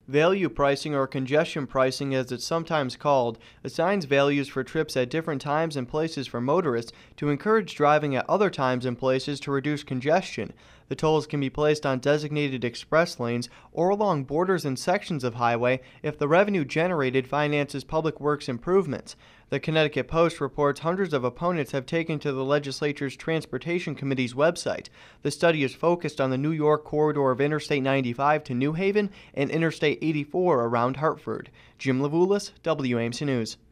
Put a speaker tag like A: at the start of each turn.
A: Value pricing, or congestion pricing as it's sometimes called, assigns values for trips at different times and places for motorists to encourage driving at other times and places to reduce congestion. The tolls can be placed on designated express lanes or along borders and sections of highway if the revenue generated finances public works improvements. The Connecticut Post reports hundreds of opponents have taken to the legislature's Transportation Committee's website. The study is focused on the New York corridor of Interstate 95 to New Haven and Interstate 84 around Hartford. Jim Levulis, WAMC News.